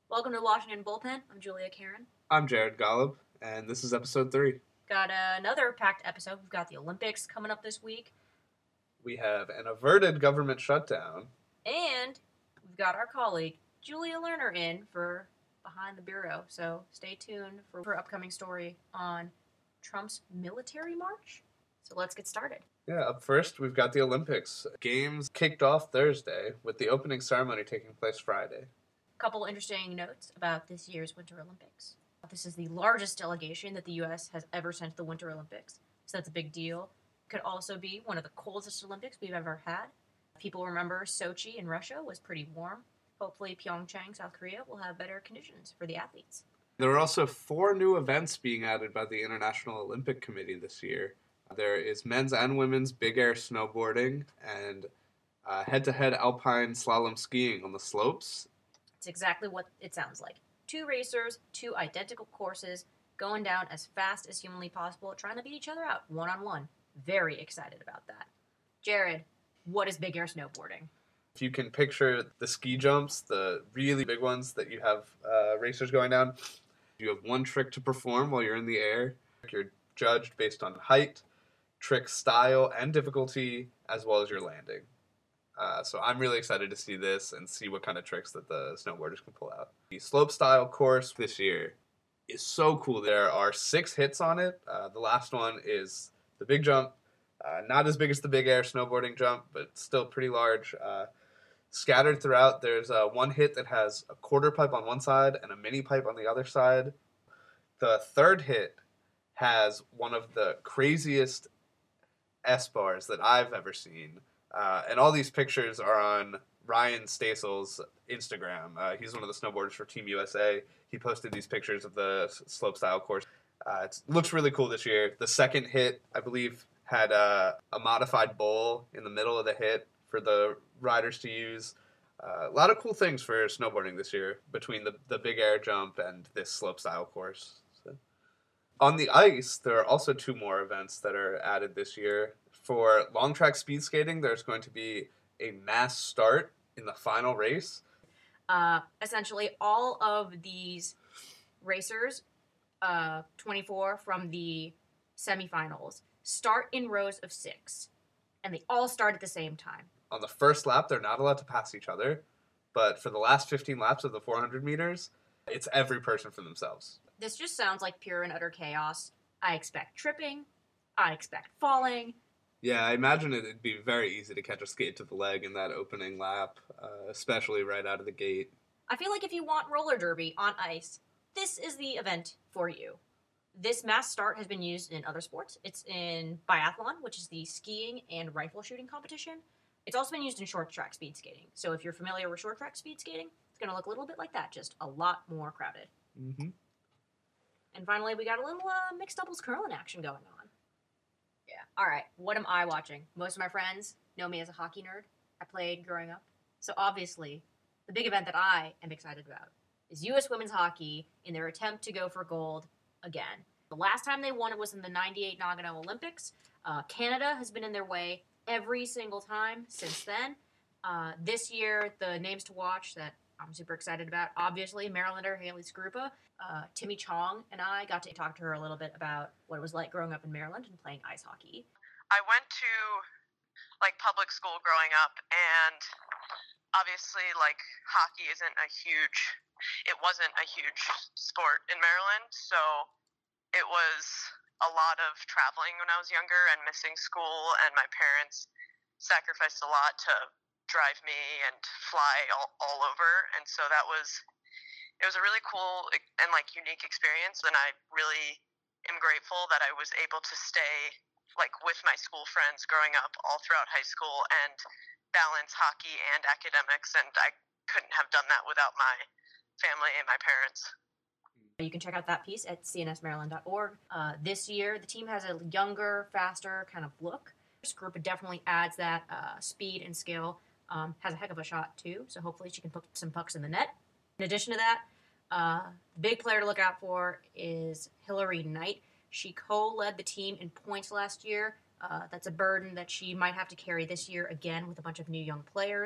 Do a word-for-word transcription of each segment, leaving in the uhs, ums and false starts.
Welcome to Washington Bullpen. I'm Julia Karen. I'm Jared Golub, and this is episode three. Got uh, another packed episode. We've got the Olympics coming up this week. We have an averted government shutdown. And we've got our colleague, Julia Lerner, in for Behind the Bureau. So stay tuned for her upcoming story on Trump's military march. So let's get started. Yeah, up first, we've got the Olympics. Games kicked off Thursday, with the opening ceremony taking place Friday. Couple interesting notes about this year's Winter Olympics. This is the largest delegation that the U S has ever sent to the Winter Olympics, so that's a big deal. Could also be one of the coldest Olympics we've ever had. People remember Sochi in Russia was pretty warm. Hopefully Pyeongchang, South Korea will have better conditions for the athletes. There are also four new events being added by the International Olympic Committee this year. There is men's and women's big air snowboarding and uh, head-to-head alpine slalom skiing on the slopes. It's exactly what it sounds like. Two racers, two identical courses, going down as fast as humanly possible, trying to beat each other out one-on-one. Very excited about that. Jared, what is big air snowboarding? If you can picture the ski jumps, the really big ones that you have uh, racers going down, you have one trick to perform while you're in the air. You're judged based on height, trick style, and difficulty, as well as your landing. Uh, so I'm really excited to see this and see what kind of tricks that the snowboarders can pull out. The slopestyle course this year is so cool. There are six hits on it. Uh, the last one is the big jump. Uh, not as big as the big air snowboarding jump, but still pretty large. Uh, scattered throughout, there's uh, one hit that has a quarter pipe on one side and a mini pipe on the other side. The third hit has one of the craziest S-bars that I've ever seen. Uh, and all these pictures are on Ryan Stasel's Instagram. Uh, he's one of the snowboarders for Team U S A. He posted these pictures of the slopestyle course. Uh, it looks really cool this year. The second hit, I believe, had a, a modified bowl in the middle of the hit for the riders to use. Uh, a lot of cool things for snowboarding this year between the, the big air jump and this slopestyle course. So. On the ice, there are also two more events that are added this year. For long track speed skating, there's going to be a mass start in the final race. Uh, essentially, all of these racers, uh, twenty-four from the semifinals, start in rows of six, and they all start at the same time. On the first lap, they're not allowed to pass each other, but for the last fifteen laps of the four hundred meters, it's every person for themselves. This just sounds like pure and utter chaos. I expect tripping. I expect falling. Yeah, I imagine it'd be very easy to catch a skate to the leg in that opening lap, uh, especially right out of the gate. I feel like if you want roller derby on ice, this is the event for you. This mass start has been used in other sports. It's in biathlon, which is the skiing and rifle shooting competition. It's also been used in short track speed skating. So if you're familiar with short track speed skating, it's going to look a little bit like that, just a lot more crowded. Mm-hmm. And finally, we got a little uh, mixed doubles curling action going on. Yeah. All right. What am I watching? Most of my friends know me as a hockey nerd. I played growing up. So obviously, the big event that I am excited about is U S women's hockey in their attempt to go for gold again. The last time they won it was in the ninety-eight Nagano Olympics. Uh, Canada has been in their way every single time since then. Uh, this year, the names to watch that I'm super excited about, obviously, Marylander Haley Skrupa. Uh, Timmy Chong and I got to talk to her a little bit about what it was like growing up in Maryland and playing ice hockey. I went to, like, public school growing up, and obviously, like, hockey isn't a huge, it wasn't a huge sport in Maryland, so it was a lot of traveling when I was younger and missing school, and my parents sacrificed a lot to drive me and fly all, all over, and so that was, it was a really cool and, like, unique experience, and I really am grateful that I was able to stay, like, with my school friends growing up all throughout high school and balance hockey and academics, and I couldn't have done that without my family and my parents. You can check out that piece at c n s maryland dot org. Uh, this year, the team has a younger, faster kind of look. This group definitely adds that uh, speed and skill. Um, has a heck of a shot, too, so hopefully she can put some pucks in the net. In addition to that, uh, the big player to look out for is Hillary Knight. She co-led the team in points last year. Uh, that's a burden that she might have to carry this year again with a bunch of new young players.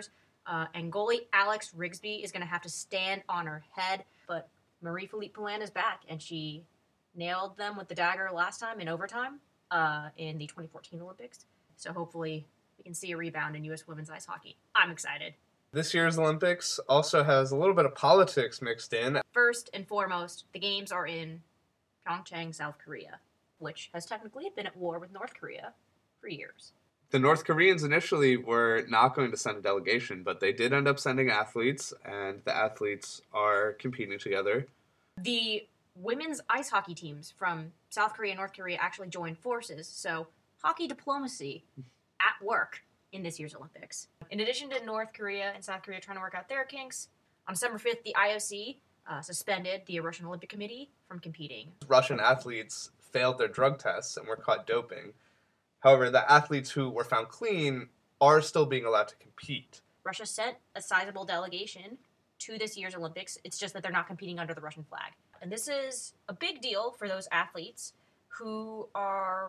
Uh, and goalie Alex Rigsby is going to have to stand on her head. But Marie-Philippe Poulin is back, and she nailed them with the dagger last time in overtime uh, in the twenty fourteen Olympics. So hopefully we can see a rebound in U S women's ice hockey. I'm excited. This year's Olympics also has a little bit of politics mixed in. First and foremost, the games are in Pyeongchang, South Korea, which has technically been at war with North Korea for years. The North Koreans initially were not going to send a delegation, but they did end up sending athletes, and the athletes are competing together. The women's ice hockey teams from South Korea and North Korea actually joined forces, so hockey diplomacy at work in this year's Olympics. In addition to North Korea and South Korea trying to work out their kinks, on December fifth, the I O C uh, suspended the Russian Olympic Committee from competing. Russian athletes failed their drug tests and were caught doping. However, the athletes who were found clean are still being allowed to compete. Russia sent a sizable delegation to this year's Olympics. It's just that they're not competing under the Russian flag. And this is a big deal for those athletes who are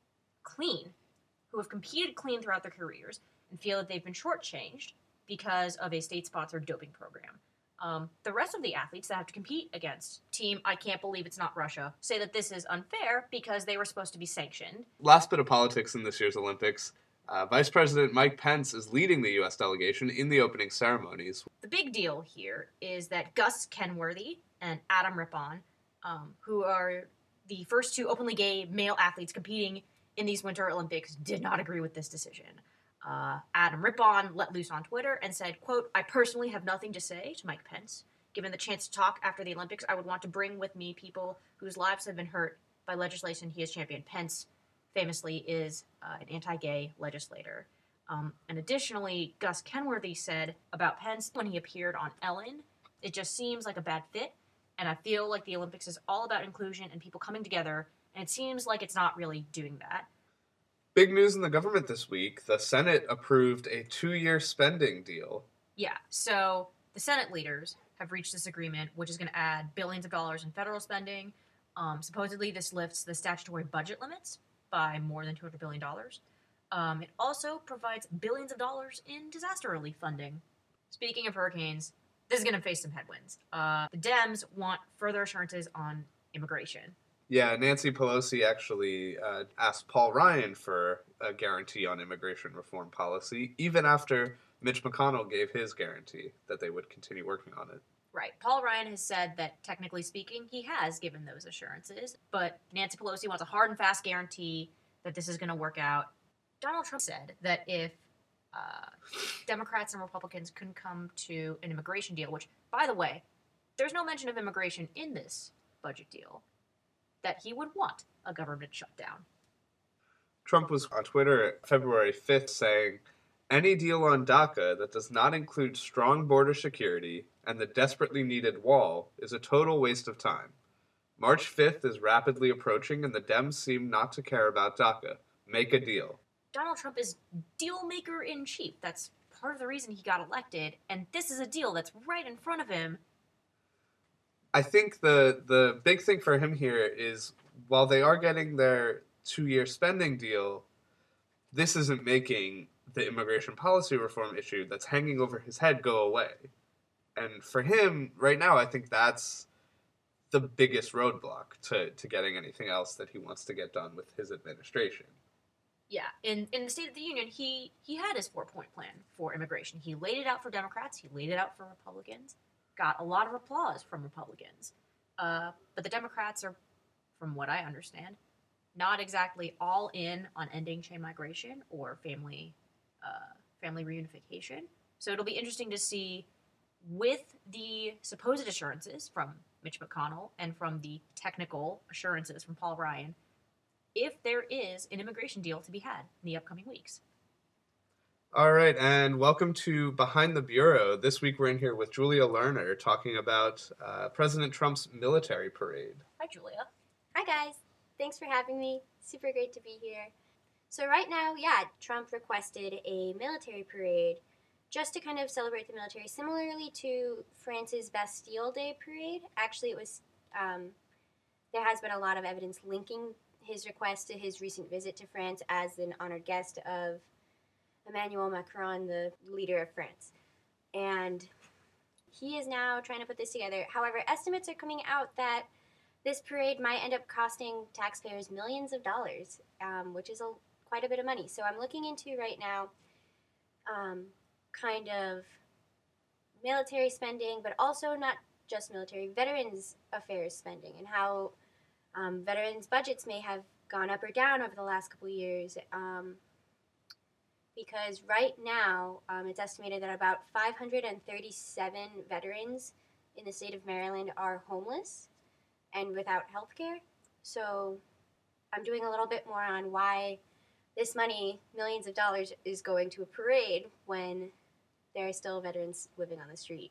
clean, who have competed clean throughout their careers and feel that they've been shortchanged because of a state-sponsored doping program. Um, the rest of the athletes that have to compete against Team I Can't Believe It's Not Russia say that this is unfair because they were supposed to be sanctioned. Last bit of politics in this year's Olympics. Uh, Vice President Mike Pence is leading the U S delegation in the opening ceremonies. The big deal here is that Gus Kenworthy and Adam Rippon, um, who are the first two openly gay male athletes competing in these Winter Olympics, did not agree with this decision. Uh, Adam Rippon let loose on Twitter and said, quote, "I personally have nothing to say to Mike Pence. Given the chance to talk after the Olympics, I would want to bring with me people whose lives have been hurt by legislation he has championed." Pence famously is uh, an anti-gay legislator. Um, and additionally, Gus Kenworthy said about Pence when he appeared on Ellen, "It just seems like a bad fit, and I feel like the Olympics is all about inclusion and people coming together, and it seems like it's not really doing that." Big news in the government this week. The Senate approved a two-year spending deal. Yeah, so the Senate leaders have reached this agreement, which is going to add billions of dollars in federal spending. Um, supposedly, this lifts the statutory budget limits by more than two hundred billion dollars. Um, it also provides billions of dollars in disaster relief funding. Speaking of hurricanes, this is going to face some headwinds. Uh, the Dems want further assurances on immigration. Yeah, Nancy Pelosi actually uh, asked Paul Ryan for a guarantee on immigration reform policy, even after Mitch McConnell gave his guarantee that they would continue working on it. Right. Paul Ryan has said that, technically speaking, he has given those assurances, but Nancy Pelosi wants a hard and fast guarantee that this is going to work out. Donald Trump said that if uh, Democrats and Republicans couldn't come to an immigration deal, which, by the way, there's no mention of immigration in this budget deal, that he would want a government shutdown. Trump was on Twitter February fifth saying, "Any deal on DACA that does not include strong border security and the desperately needed wall is a total waste of time. March fifth is rapidly approaching and the Dems seem not to care about DACA. Make a deal." Donald Trump is deal maker in chief. That's part of the reason he got elected, and this is a deal that's right in front of him. I think the the big thing for him here is, while they are getting their two-year spending deal, this isn't making the immigration policy reform issue that's hanging over his head go away. And for him, right now, I think that's the biggest roadblock to, to getting anything else that he wants to get done with his administration. Yeah, in, in the State of the Union, he, he had his four-point plan for immigration. He laid it out for Democrats. He laid it out for Republicans. Got a lot of applause from Republicans. Uh, but the Democrats are, from what I understand, not exactly all in on ending chain migration or family uh, family reunification. So it'll be interesting to see, with the supposed assurances from Mitch McConnell and from the technical assurances from Paul Ryan, if there is an immigration deal to be had in the upcoming weeks. All right, and welcome to Behind the Bureau. This week we're in here with Julia Lerner talking about uh, President Trump's military parade. Hi, Julia. Hi, guys. Thanks for having me. Super great to be here. So right now, yeah, Trump requested a military parade just to kind of celebrate the military, similarly to France's Bastille Day parade. Actually, it was, um, there has been a lot of evidence linking his request to his recent visit to France as an honored guest of Emmanuel Macron, the leader of France. and he is now trying to put this together. However, estimates are coming out that this parade might end up costing taxpayers millions of dollars, um, which is a, quite a bit of money. So I'm looking into right now um, kind of military spending, but also not just military, veterans affairs spending, and how um, veterans budgets may have gone up or down over the last couple of years. Um, because right now um, it's estimated that about five hundred thirty-seven veterans in the state of Maryland are homeless and without health care. So I'm doing a little bit more on why this money, millions of dollars, is going to a parade when there are still veterans living on the street.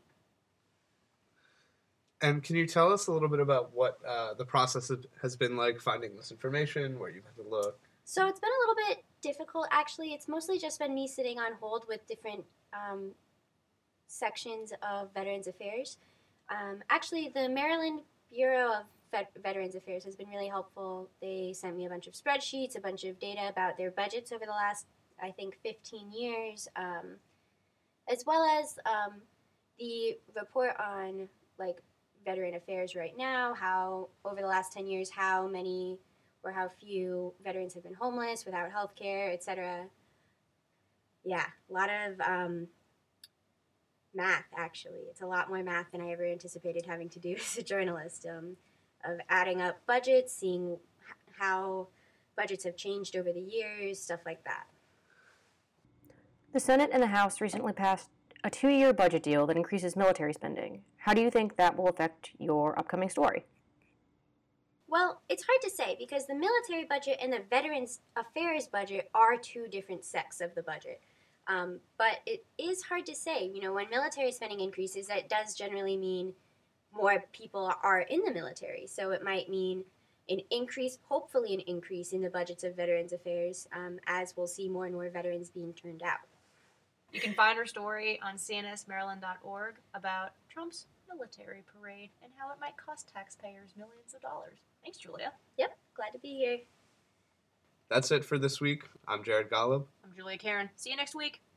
And can you tell us a little bit about what uh, the process has been like finding this information, where you've had to look? So it's been a little bit difficult, actually. It's mostly just been me sitting on hold with different um, sections of Veterans Affairs. Um, actually, the Maryland Bureau of Vet- Veterans Affairs has been really helpful. They sent me a bunch of spreadsheets, a bunch of data about their budgets over the last, I think, fifteen years, um, as well as um, the report on, like, veteran affairs right now, how over the last ten years, how many or how few veterans have been homeless, without health care, et cetera. Yeah, a lot of um, math, actually. It's a lot more math than I ever anticipated having to do as a journalist, um, of adding up budgets, seeing h- how budgets have changed over the years, stuff like that. The Senate and the House recently passed a two-year budget deal that increases military spending. How do you think that will affect your upcoming story? Well, it's hard to say because the military budget and the Veterans Affairs budget are two different sects of the budget. Um, but it is hard to say. You know, when military spending increases, that does generally mean more people are in the military. So it might mean an increase, hopefully an increase in the budgets of Veterans Affairs, um, as we'll see more and more veterans being turned out. You can find her story on C N S Maryland dot org about Trump's military parade and how it might cost taxpayers millions of dollars. Thanks, Julia. Yep, glad to be here. That's it for this week. I'm Jared Golub. I'm Julia Karen. See you next week.